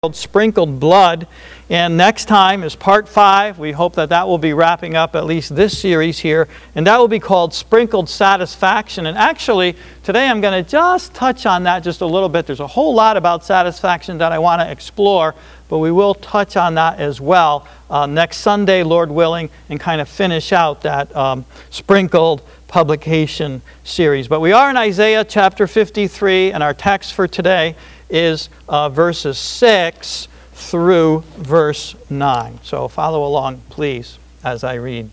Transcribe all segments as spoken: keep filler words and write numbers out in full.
called Sprinkled Blood. And next time is part five. We hope that that will be wrapping up at least this series here. And that will be called Sprinkled Satisfaction. And actually, today I'm going to just touch on that just a little bit. There's a whole lot about satisfaction that I want to explore, but we will touch on that as well uh, next Sunday, Lord willing, and kind of finish out that um, sprinkled publication series. But we are in Isaiah chapter fifty-three, and our text for today is uh, verses six through verse nine. So follow along, please, as I read.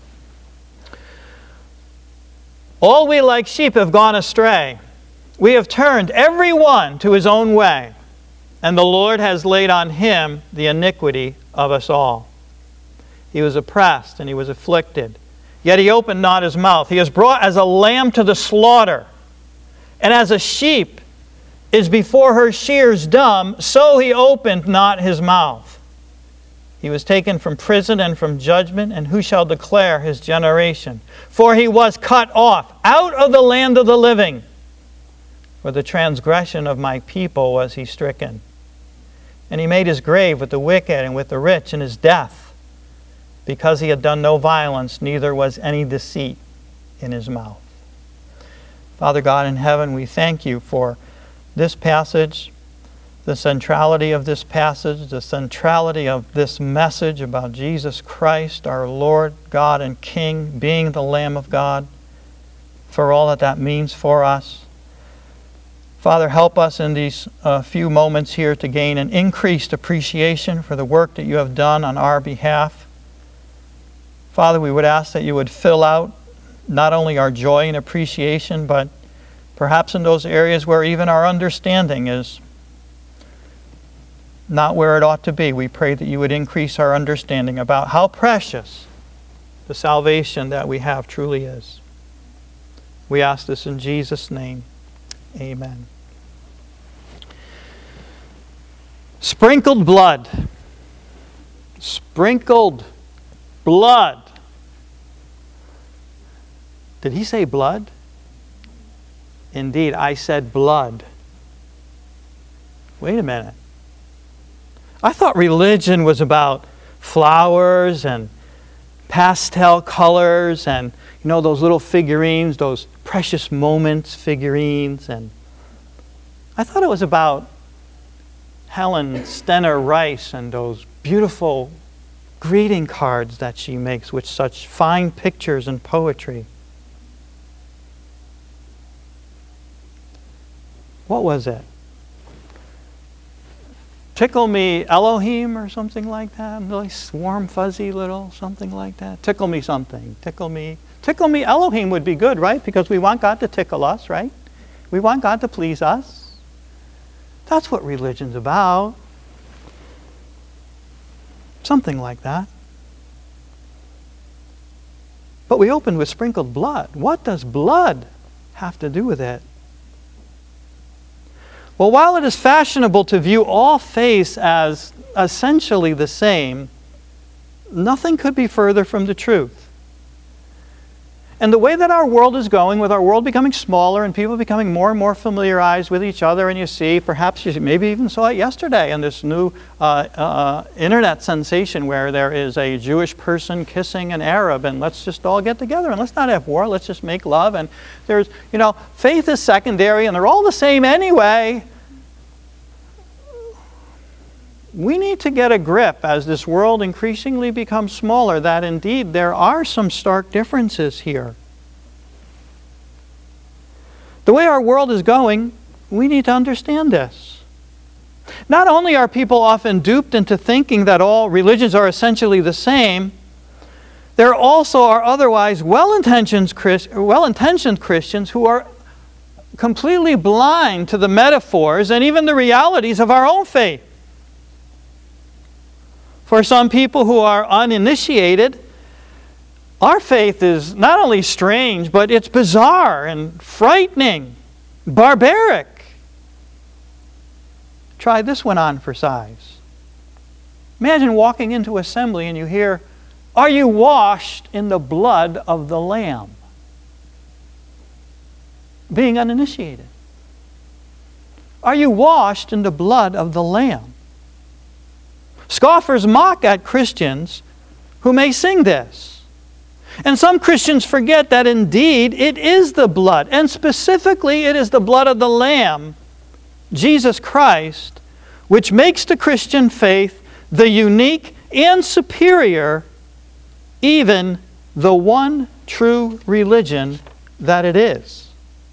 All we like sheep have gone astray. We have turned every one to his own way, and the Lord has laid on him the iniquity of us all. He was oppressed and he was afflicted, yet he opened not his mouth. He is brought as a lamb to the slaughter, and as a sheep is before her shears dumb, so he opened not his mouth. He was taken from prison and from judgment, and who shall declare his generation? For he was cut off out of the land of the living. For the transgression of my people was he stricken. And he made his grave with the wicked and with the rich in his death, because he had done no violence, neither was any deceit in his mouth. Father God in heaven, we thank you for this passage, the centrality of this passage, the centrality of this message about Jesus Christ, our Lord, God, and King, being the Lamb of God, for all that that means for us. Father, help us in these uh, few moments here to gain an increased appreciation for the work that you have done on our behalf. Father, we would ask that you would fill out not only our joy and appreciation, but perhaps in those areas where even our understanding is not where it ought to be. We pray that you would increase our understanding about how precious the salvation that we have truly is. We ask this in Jesus' name. Amen. Sprinkled blood. Sprinkled blood. Did he say blood? Indeed, I said blood. Wait a minute. I thought religion was about flowers and pastel colors and, you know, those little figurines, those precious moments figurines. And I thought it was about Helen Stenner Rice and those beautiful greeting cards that she makes with such fine pictures and poetry. What was it? Tickle Me Elohim or something like that? Really warm, fuzzy little something like that? Tickle me something. Tickle me. Tickle me Elohim would be good, right? Because we want God to tickle us, right? We want God to please us. That's what religion's about. Something like that. But we opened with sprinkled blood. What does blood have to do with it? Well, while it is fashionable to view all faiths as essentially the same, nothing could be further from the truth. And the way that our world is going, with our world becoming smaller and people becoming more and more familiarized with each other, and you see, perhaps you maybe even saw it yesterday in this new uh, uh, internet sensation where there is a Jewish person kissing an Arab, and let's just all get together and let's not have war, let's just make love. And there's, you know, faith is secondary and they're all the same anyway. We need to get a grip as this world increasingly becomes smaller that indeed there are some stark differences here. The way our world is going, we need to understand this. Not only are people often duped into thinking that all religions are essentially the same, there also are otherwise well-intentioned Christ- well-intentioned Christians who are completely blind to the metaphors and even the realities of our own faith. For some people who are uninitiated, our faith is not only strange, but it's bizarre and frightening, barbaric. Try this one on for size. Imagine walking into assembly and you hear, "Are you washed in the blood of the Lamb?" Being uninitiated. Are you washed in the blood of the Lamb? Scoffers mock at Christians who may sing this. And some Christians forget that indeed it is the blood, and specifically it is the blood of the Lamb, Jesus Christ, which makes the Christian faith the unique and superior, even the one true religion that it is.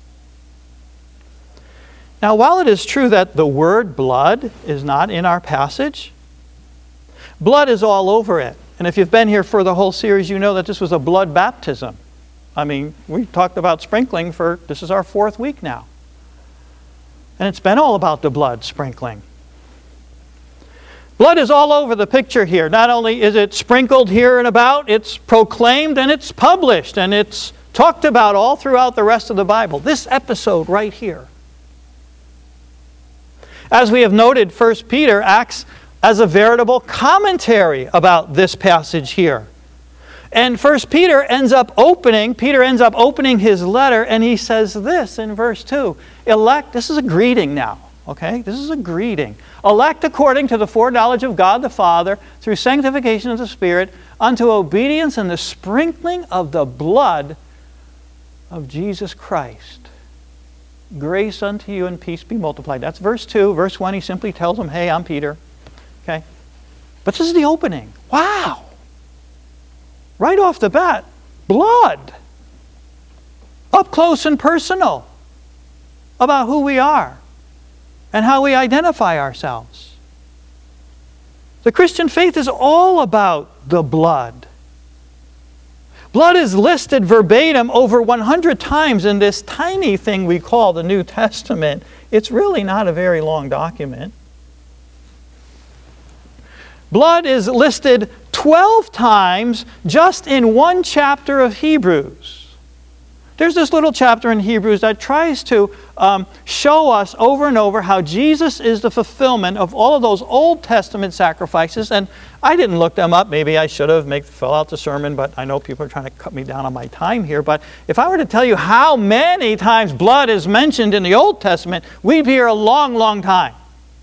Now, while it is true that the word blood is not in our passage, blood is all over it. And if you've been here for the whole series, you know that this was a blood baptism. I mean, we talked about sprinkling for, this is our fourth week now. And it's been all about the blood sprinkling. Blood is all over the picture here. Not only is it sprinkled here and about, it's proclaimed and it's published and it's talked about all throughout the rest of the Bible. This episode right here. As we have noted, First Peter acts as a veritable commentary about this passage here. And First Peter ends up opening, Peter ends up opening his letter, and he says this in verse two. Elect, this is a greeting now, okay? This is a greeting. Elect according to the foreknowledge of God the Father, through sanctification of the Spirit, unto obedience and the sprinkling of the blood of Jesus Christ. Grace unto you and peace be multiplied. That's verse two. Verse one, he simply tells them, hey, I'm Peter. Okay? But this is the opening. Wow! Right off the bat, blood. Up close and personal about who we are and how we identify ourselves. The Christian faith is all about the blood. Blood is listed verbatim over one hundred times in this tiny thing we call the New Testament. It's really not a very long document. Blood is listed twelve times just in one chapter of Hebrews. There's this little chapter in Hebrews that tries to um, show us over and over how Jesus is the fulfillment of all of those Old Testament sacrifices. And I didn't look them up. Maybe I should have, make, fill out the sermon, but I know people are trying to cut me down on my time here. But if I were to tell you how many times blood is mentioned in the Old Testament, we'd be here a long, long time.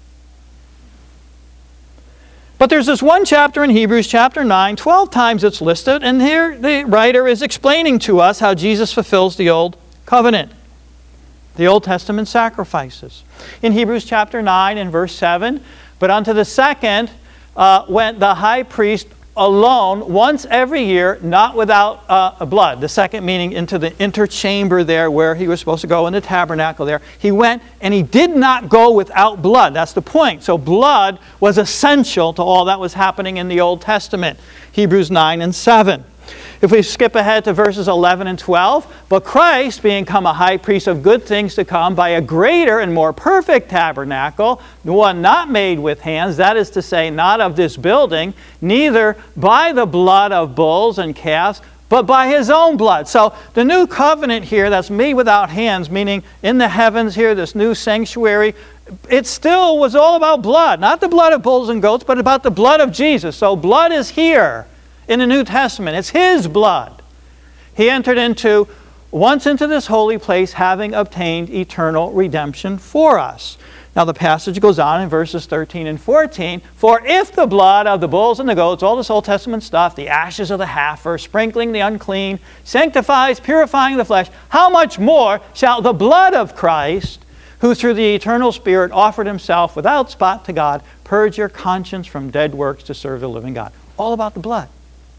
But there's this one chapter in Hebrews, chapter nine, twelve times it's listed, and here the writer is explaining to us how Jesus fulfills the Old Covenant, the Old Testament sacrifices. In Hebrews chapter nine and verse seven, but unto the second uh, went the high priest alone once every year, not without uh, blood. The second meaning into the inner chamber there where he was supposed to go in the tabernacle there. He went and he did not go without blood. That's the point. So blood was essential to all that was happening in the Old Testament. Hebrews nine and seven. If we skip ahead to verses eleven and twelve, but Christ, being come a high priest of good things to come, by a greater and more perfect tabernacle, one not made with hands, that is to say, not of this building, neither by the blood of bulls and calves, but by his own blood. So the new covenant here that's made without hands, meaning in the heavens here, this new sanctuary, it still was all about blood. Not the blood of bulls and goats, but about the blood of Jesus. So blood is here in the New Testament. It's his blood. He entered into, once into this holy place, having obtained eternal redemption for us. Now the passage goes on in verses thirteen and fourteen. For if the blood of the bulls and the goats, all this Old Testament stuff, the ashes of the heifer, sprinkling the unclean, sanctifies, purifying the flesh, how much more shall the blood of Christ, who through the eternal Spirit offered himself without spot to God, purge your conscience from dead works to serve the living God. All about the blood.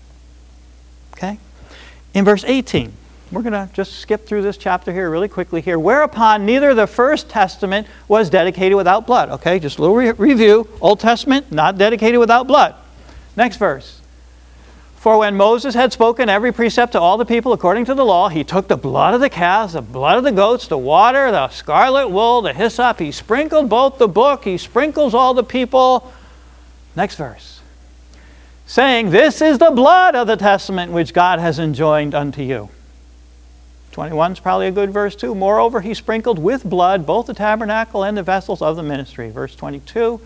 Okay? In verse eighteen, we're going to just skip through this chapter here really quickly here. Whereupon neither the first testament was dedicated without blood. Okay, just a little re- review. Old Testament, not dedicated without blood. Next verse. For when Moses had spoken every precept to all the people according to the law, he took the blood of the calves, the blood of the goats, the water, the scarlet wool, the hyssop. He sprinkled both the book. He sprinkles all the people. Next verse. Saying, this is the blood of the testament which God has enjoined unto you. twenty-one is probably a good verse too. Moreover, he sprinkled with blood both the tabernacle and the vessels of the ministry. Verse twenty-two.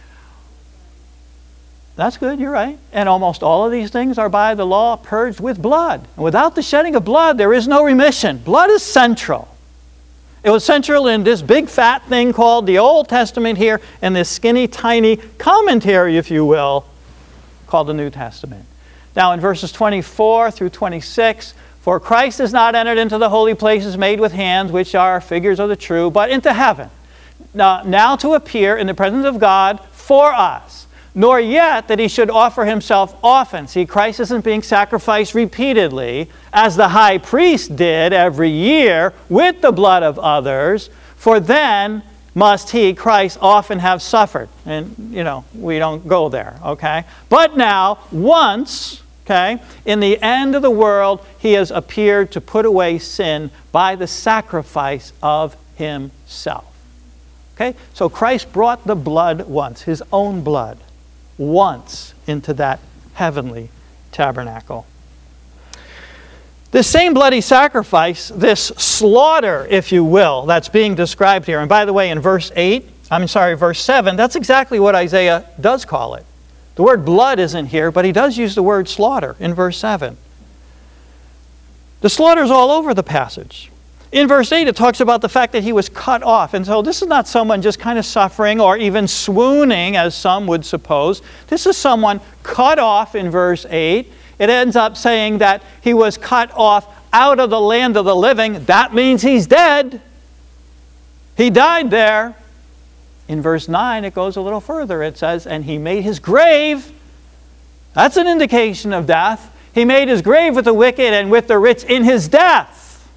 That's good, you're right. And almost all of these things are by the law purged with blood. And without the shedding of blood, there is no remission. Blood is central. It was central in this big fat thing called the Old Testament here, and this skinny tiny commentary, if you will, called the New Testament. Now in verses twenty-four through twenty-six, for Christ has not entered into the holy places made with hands, which are figures of the true, but into heaven, now, now to appear in the presence of God for us, nor yet that he should offer himself often. See, Christ isn't being sacrificed repeatedly, as the high priest did every year with the blood of others, for then must he, Christ, often have suffered. And, you know, we don't go there, okay? But now, once, okay, in the end of the world, he has appeared to put away sin by the sacrifice of himself. Okay? So Christ brought the blood once, his own blood, once into that heavenly tabernacle. This same bloody sacrifice, this slaughter, if you will, that's being described here. And by the way, in verse eight, I'm sorry, verse seven, that's exactly what Isaiah does call it. The word blood isn't here, but he does use the word slaughter in verse seven. The slaughter is all over the passage. In verse eight, it talks about the fact that he was cut off. And so this is not someone just kind of suffering or even swooning, as some would suppose. This is someone cut off in verse eight. It ends up saying that he was cut off out of the land of the living. That means he's dead. He died there. In verse nine, it goes a little further. It says, and he made his grave. That's an indication of death. He made his grave with the wicked and with the rich in his death.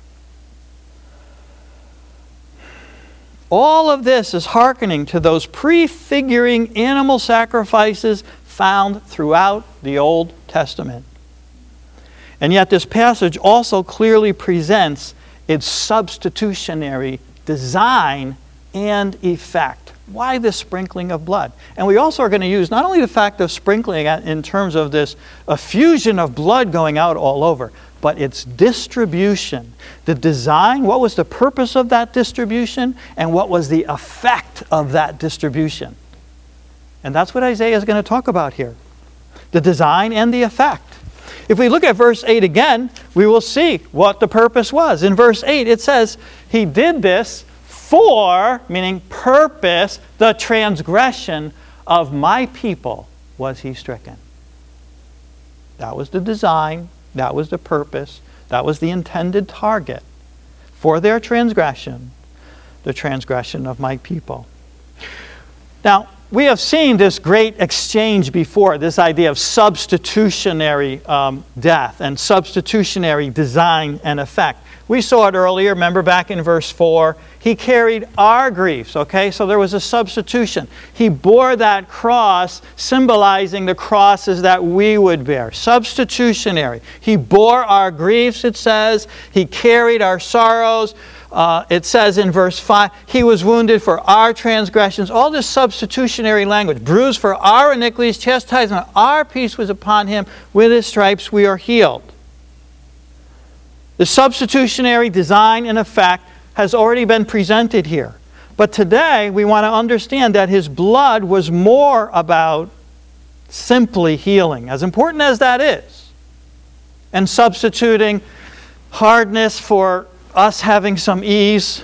All of this is hearkening to those prefiguring animal sacrifices found throughout the Old Testament. And yet this passage also clearly presents its substitutionary design and effect. Why this sprinkling of blood? And we also are going to use not only the fact of sprinkling in terms of this effusion of blood going out all over, but its distribution. The design, what was the purpose of that distribution, and what was the effect of that distribution? And that's what Isaiah is going to talk about here. The design and the effect. If we look at verse eight again, we will see what the purpose was. In verse eight, it says, he did this for, meaning purpose, the transgression of my people was he stricken. That was the design. That was the purpose. That was the intended target for their transgression, the transgression of my people. Now, we have seen this great exchange before, this idea of substitutionary um, death and substitutionary design and effect. We saw it earlier, remember back in verse four. He carried our griefs, okay? So there was a substitution. He bore that cross, symbolizing the crosses that we would bear. Substitutionary. He bore our griefs, it says. He carried our sorrows. Uh, it says in verse five, he was wounded for our transgressions. All this substitutionary language. Bruised for our iniquities, chastisement, our peace was upon him. With his stripes we are healed. The substitutionary design and effect has already been presented here. But today we want to understand that his blood was more about simply healing, as important as that is, and substituting hardness for us having some ease.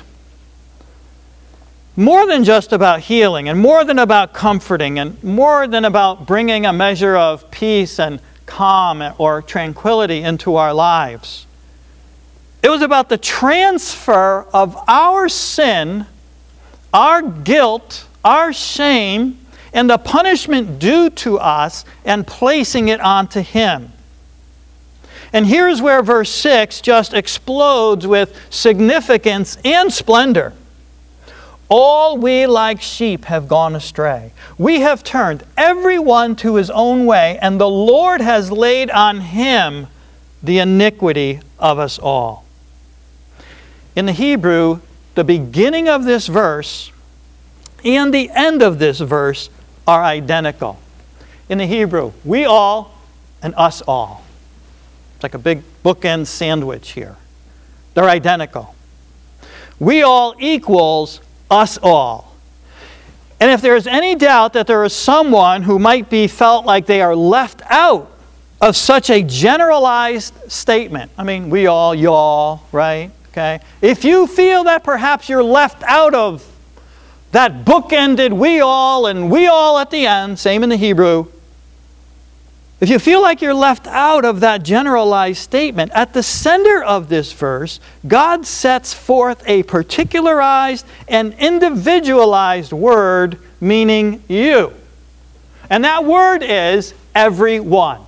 More than just about healing, and more than about comforting, and more than about bringing a measure of peace and calm or tranquility into our lives. It was about the transfer of our sin, our guilt, our shame, and the punishment due to us, and placing it onto him. And here's where verse six just explodes with significance and splendor. All we like sheep have gone astray. We have turned every one to his own way, and the Lord has laid on him the iniquity of us all. In the Hebrew, the beginning of this verse and the end of this verse are identical. In the Hebrew, we all and us all. It's like a big bookend sandwich here. They're identical. We all equals us all. And if there's any doubt that there is someone who might be felt like they are left out of such a generalized statement, I mean, we all, y'all, right? Okay? If you feel that perhaps you're left out of that book-ended we all and we all at the end, same in the Hebrew, if you feel like you're left out of that generalized statement, at the center of this verse, God sets forth a particularized and individualized word meaning you. And that word is everyone.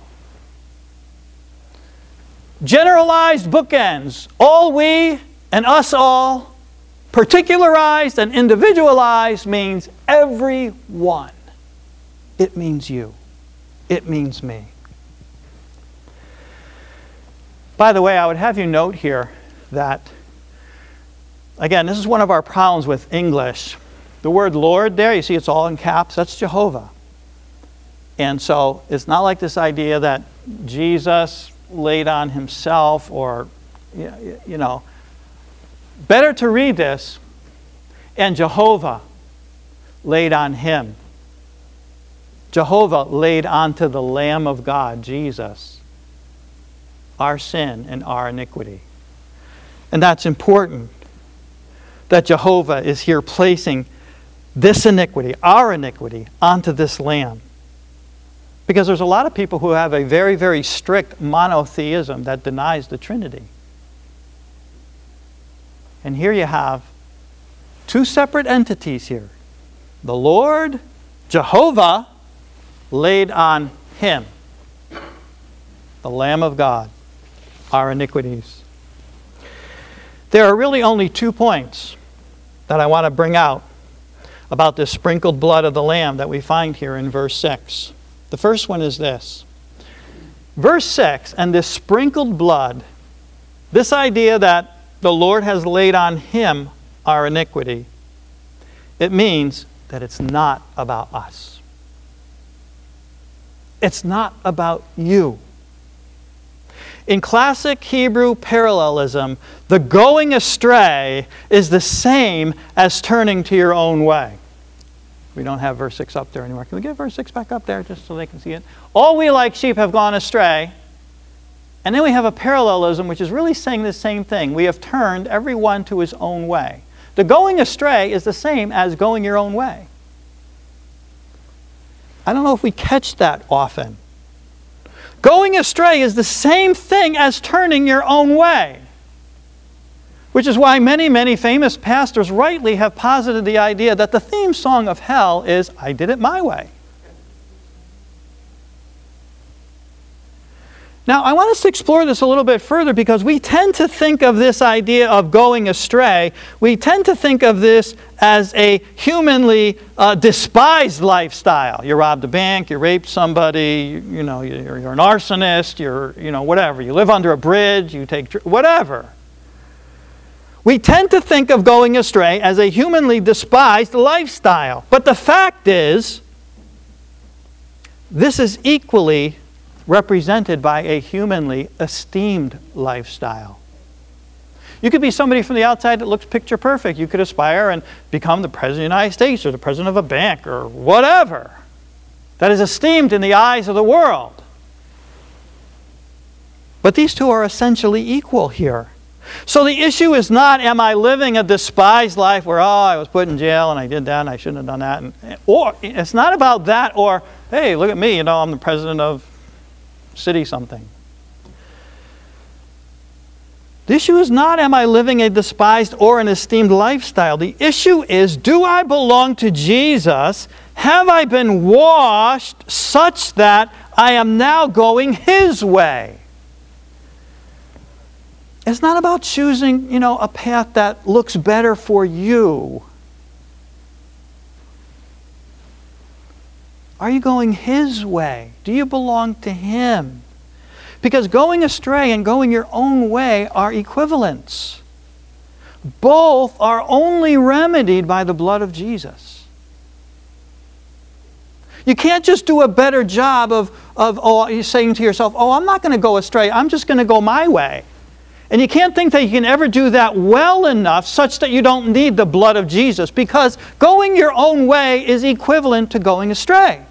Generalized bookends, all we and us all. Particularized and individualized means everyone. It means you. It means me. By the way, I would have you note here that, again, this is one of our problems with English. The word Lord there, you see it's all in caps, that's Jehovah. And so it's not like this idea that Jesus laid on himself or, you know. Better to read this, and Jehovah laid on him. Jehovah laid onto the Lamb of God, Jesus, our sin and our iniquity. And that's important, that Jehovah is here placing this iniquity, our iniquity, onto this Lamb. Because there's a lot of people who have a very, very strict monotheism that denies the Trinity. And here you have two separate entities here. The Lord, Jehovah, laid on him, the Lamb of God, our iniquities. There are really only two points that I want to bring out about this sprinkled blood of the Lamb that we find here in verse six. The first one is this. Verse six, and this sprinkled blood, this idea that the Lord has laid on him our iniquity, it means that it's not about us. It's not about you. In classic Hebrew parallelism, the going astray is the same as turning to your own way. We don't have verse six up there anymore. Can we get verse six back up there just so they can see it? All we like sheep have gone astray. And then we have a parallelism which is really saying the same thing. We have turned everyone to his own way. The going astray is the same as going your own way. I don't know if we catch that often. Going astray is the same thing as turning your own way. Which is why many, many famous pastors rightly have posited the idea that the theme song of hell is, I did it my way. Now, I want us to explore this a little bit further because we tend to think of this idea of going astray, we tend to think of this as a humanly uh, despised lifestyle. You robbed a bank, you raped somebody, you, you know, you're, you're an arsonist, you're, you know, whatever. You live under a bridge, you take, whatever. We tend to think of going astray as a humanly despised lifestyle. But the fact is, this is equally represented by a humanly esteemed lifestyle. You could be somebody from the outside that looks picture perfect. You could aspire and become the President of the United States or the President of a bank or whatever that is esteemed in the eyes of the world. But these two are essentially equal here. So the issue is not, am I living a despised life where, oh, I was put in jail and I did that and I shouldn't have done that. And, or it's not about that, or, hey, look at me, you know, I'm the president of city something. The issue is not, am I living a despised or an esteemed lifestyle? The issue is, do I belong to Jesus? Have I been washed such that I am now going his way? It's not about choosing, you know, a path that looks better for you. Are you going his way? Do you belong to him? Because going astray and going your own way are equivalents. Both are only remedied by the blood of Jesus. You can't just do a better job of, of oh, you're saying to yourself, oh, I'm not going to go astray. I'm just going to go my way. And you can't think that you can ever do that well enough such that you don't need the blood of Jesus, because going your own way is equivalent to going astray.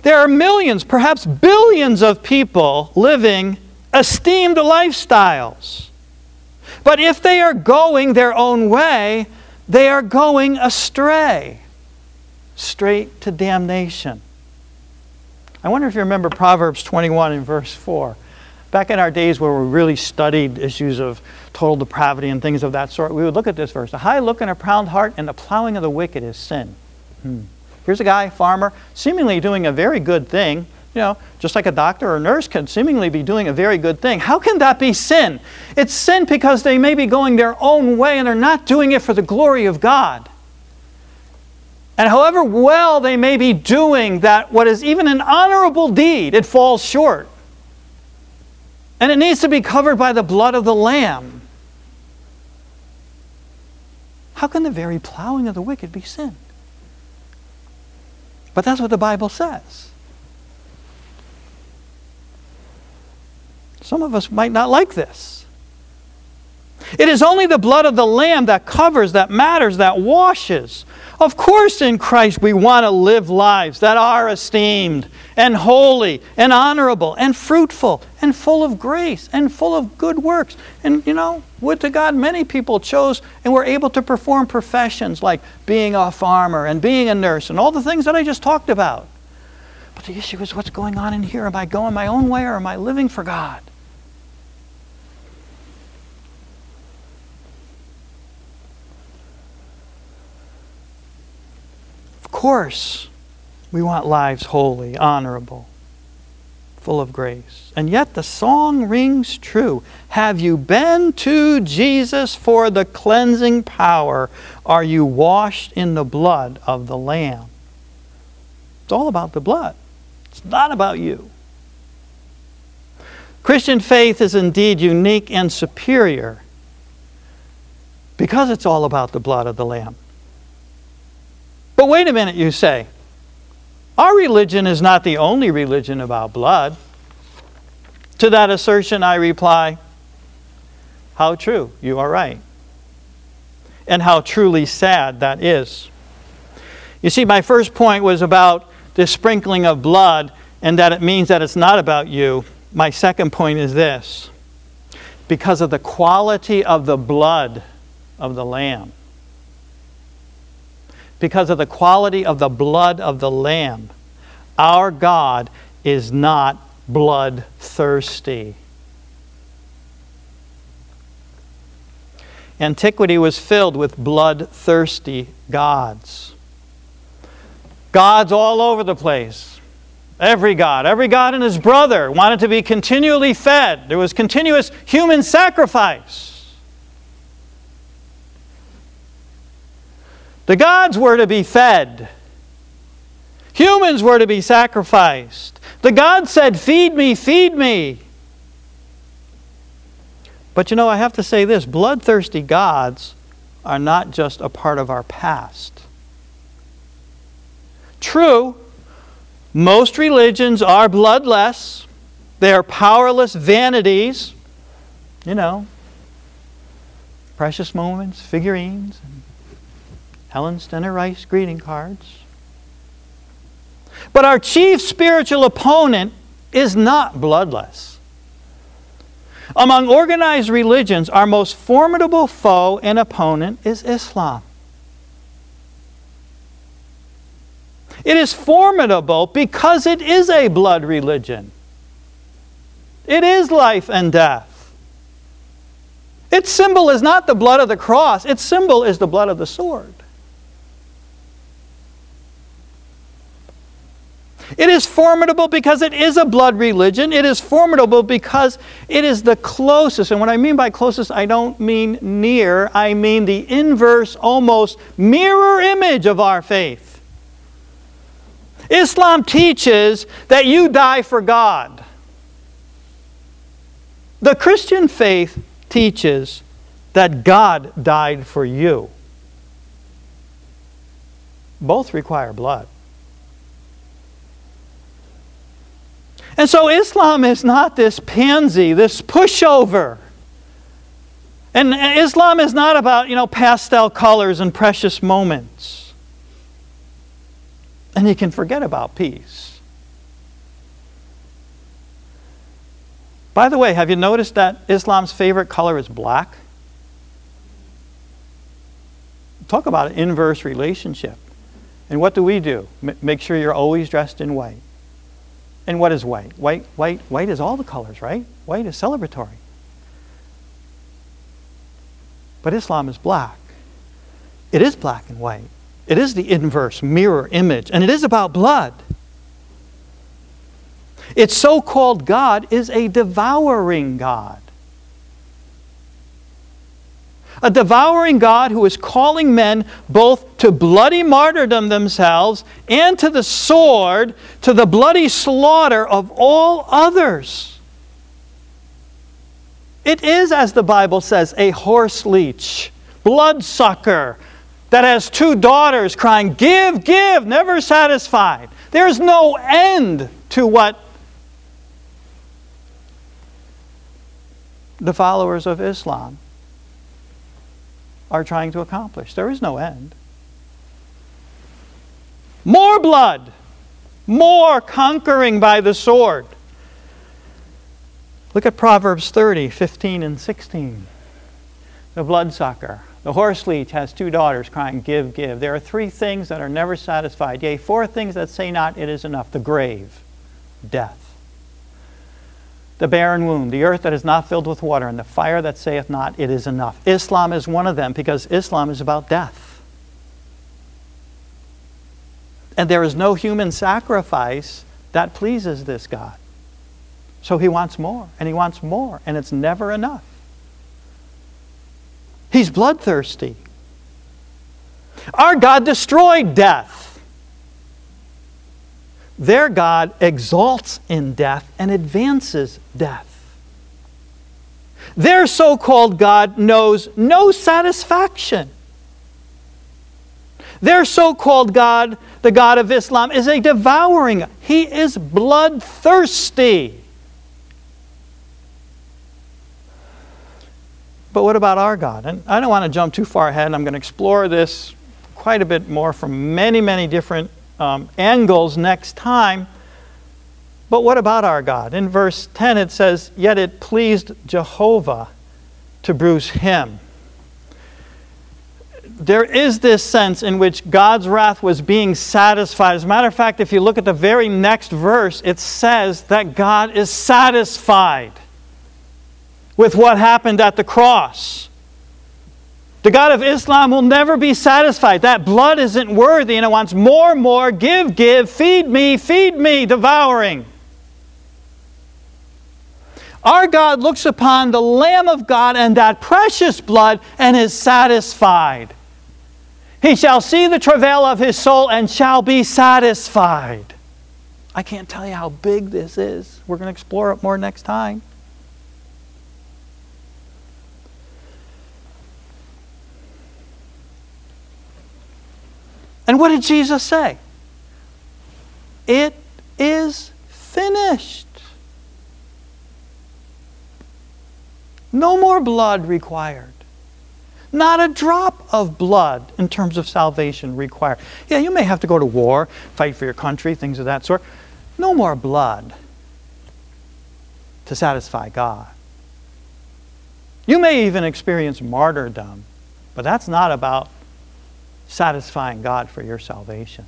There are millions, perhaps billions of people living esteemed lifestyles. But if they are going their own way, they are going astray, straight to damnation. I wonder if you remember Proverbs twenty-one in verse four. Back in our days where we really studied issues of total depravity and things of that sort, we would look at this verse. A high look and a proud heart and the plowing of the wicked is sin. Hmm. Here's a guy, farmer, seemingly doing a very good thing. You know, just like a doctor or a nurse can seemingly be doing a very good thing. How can that be sin? It's sin because they may be going their own way and they're not doing it for the glory of God. And however well they may be doing that, what is even an honorable deed, it falls short. And it needs to be covered by the blood of the Lamb. How can the very plowing of the wicked be sin? But that's what the Bible says. Some of us might not like this. It is only the blood of the Lamb that covers, that matters, that washes. Of course, in Christ we want to live lives that are esteemed and holy and honorable and fruitful and full of grace and full of good works. And, you know, would to God many people chose and were able to perform professions like being a farmer and being a nurse and all the things that I just talked about. But the issue is, what's going on in here? Am I going my own way or am I living for God? Of course, we want lives holy, honorable, full of grace. And yet the song rings true. Have you been to Jesus for the cleansing power? Are you washed in the blood of the Lamb? It's all about the blood. It's not about you. Christian faith is indeed unique and superior because it's all about the blood of the Lamb. But wait a minute, you say. Our religion is not the only religion about blood. To that assertion I reply, how true, you are right. And how truly sad that is. You see, my first point was about the sprinkling of blood and that it means that it's not about you. My second point is this. Because of the quality of the blood of the Lamb. Because of the quality of the blood of the Lamb, our God is not bloodthirsty. Antiquity was filled with bloodthirsty gods. Gods all over the place. Every god, every god and his brother wanted to be continually fed. There was continuous human sacrifice. The gods were to be fed. Humans were to be sacrificed. The gods said, feed me, feed me. But you know, I have to say this, bloodthirsty gods are not just a part of our past. True, most religions are bloodless. They are powerless vanities. You know, precious moments, figurines, and Helen Stenner Rice greeting cards. But our chief spiritual opponent is not bloodless. Among organized religions, our most formidable foe and opponent is Islam. It is formidable because it is a blood religion. It is life and death. Its symbol is not the blood of the cross. Its symbol is the blood of the sword. It is formidable because it is a blood religion. It is formidable because it is the closest. And what I mean by closest, I don't mean near. I mean the inverse, almost mirror image of our faith. Islam teaches that you die for God. The Christian faith teaches that God died for you. Both require blood. And so Islam is not this pansy, this pushover. And Islam is not about, you know, pastel colors and precious moments. And you can forget about peace. By the way, have you noticed that Islam's favorite color is black? Talk about an inverse relationship. And what do we do? M- make sure you're always dressed in white. And what is white? White, white, white is all the colors, right? White is celebratory. But Islam is black. It is black and white. It is the inverse mirror image, and it is about blood. Its so-called God is a devouring God. A devouring God who is calling men both to bloody martyrdom themselves and to the sword, to the bloody slaughter of all others. It is, as the Bible says, a horse leech, bloodsucker, that has two daughters crying, "Give, give," never satisfied. There's no end to what the followers of Islam are trying to accomplish. There is no end. More blood, more conquering by the sword. Look at Proverbs thirty, fifteen and sixteen. The bloodsucker. The horse leech has two daughters crying, "Give, give." There are three things that are never satisfied. Yea, four things that say not, "It is enough." The grave, death. The barren womb, the earth that is not filled with water, and the fire that saith not, "It is enough." Islam is one of them because Islam is about death. And there is no human sacrifice that pleases this God. So he wants more, and he wants more, and it's never enough. He's bloodthirsty. Our God destroyed death. Their God exalts in death and advances death. Their so-called God knows no satisfaction. Their so-called God, the God of Islam, is a devouring. He is bloodthirsty. But what about our God? And I don't want to jump too far ahead. I'm going to explore this quite a bit more from many, many different um, angles next time. But what about our God? In verse ten it says, "Yet it pleased Jehovah to bruise him." There is this sense in which God's wrath was being satisfied. As a matter of fact, if you look at the very next verse, it says that God is satisfied with what happened at the cross. The God of Islam will never be satisfied. That blood isn't worthy and it wants more, more, give, give, feed me, feed me, devouring. Our God looks upon the Lamb of God and that precious blood and is satisfied. He shall see the travail of his soul and shall be satisfied. I can't tell you how big this is. We're going to explore it more next time. And what did Jesus say? It is finished. No more blood required. Not a drop of blood in terms of salvation required. Yeah, you may have to go to war, fight for your country, things of that sort. No more blood to satisfy God. You may even experience martyrdom, but that's not about satisfying God for your salvation.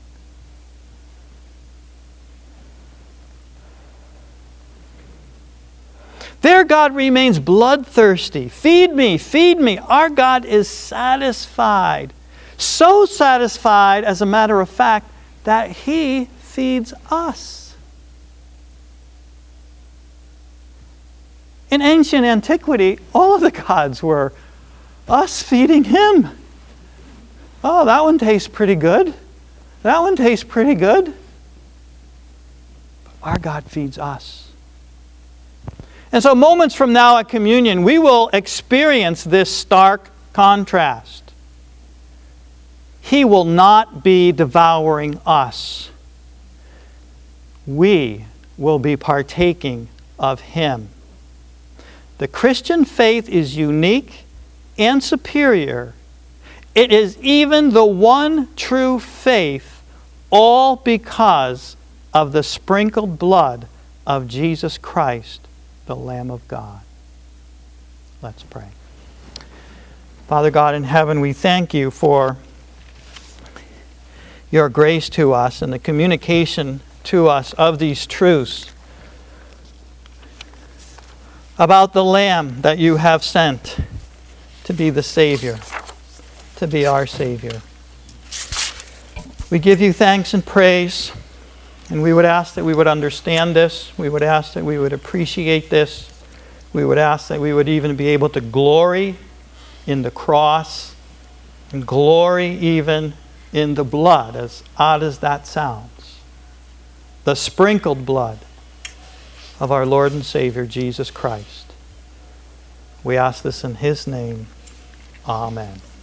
Their God remains bloodthirsty. Feed me, feed me. Our God is satisfied. So satisfied, as a matter of fact, that He feeds us. In ancient antiquity, all of the gods were us feeding Him. Oh, that one tastes pretty good. That one tastes pretty good. But our God feeds us. And so moments from now at communion, we will experience this stark contrast. He will not be devouring us. We will be partaking of Him. The Christian faith is unique and superior. It is even the one true faith, all because of the sprinkled blood of Jesus Christ the Lamb of God. Let's pray. Father God in heaven, we thank you for your grace to us and the communication to us of these truths about the Lamb that you have sent to be the Savior, to be our Savior. We give you thanks and praise, and we would ask that we would understand this. We would ask that we would appreciate this. We would ask that we would even be able to glory in the cross and glory even in the blood, as odd as that sounds. The sprinkled blood of our Lord and Savior, Jesus Christ. We ask this in His name. Amen.